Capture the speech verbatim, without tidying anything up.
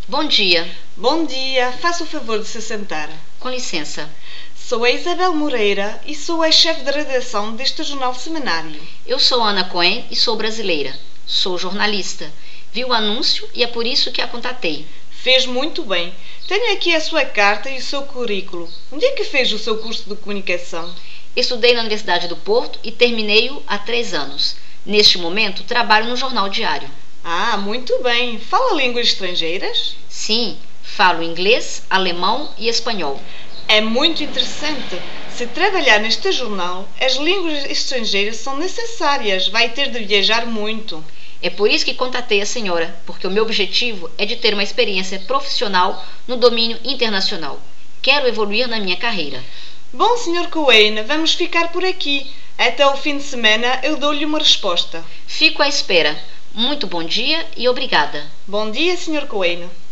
Bom dia. Bom dia, faça o favor de se sentar. Com licença. Sou a Isabel Moreira e sou a chefe de redação deste jornal semanário. Eu sou Ana Cohen e sou brasileira. Sou jornalista. Vi o anúncio e é por isso que a contatei. Fez muito bem. Tenho aqui a sua carta e o seu currículo. Onde é que fez o seu curso de comunicação? Estudei na Universidade do Porto e terminei-o há três anos. Neste momento, trabalho no Jornal Diário. Ah, muito bem. Fala línguas estrangeiras? Sim, falo inglês, alemão e espanhol. É muito interessante. Se trabalhar neste jornal, as línguas estrangeiras são necessárias. Vai ter de viajar muito. É por isso que contatei a senhora, porque o meu objetivo é de ter uma experiência profissional no domínio internacional. Quero evoluir na minha carreira. Bom, senhor Cohen, vamos ficar por aqui. Até o fim de semana eu dou-lhe uma resposta. Fico à espera. Muito bom dia e obrigada. Bom dia, senhor Cohen.